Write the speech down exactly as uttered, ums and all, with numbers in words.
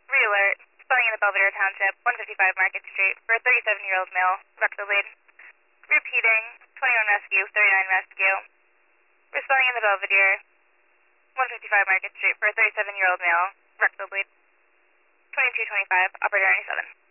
Re-alert. Spelling in the Belvedere Township, one fifty-five Market Street, for a thirty-seven-year-old male, rectal lead. Repeating, twenty-one Rescue, thirty-nine Rescue. We're spelling in the Belvedere, one fifty-five Market Street, for a thirty-seven-year-old male, rectal lead. twenty-two twenty-five, operator ninety-seven.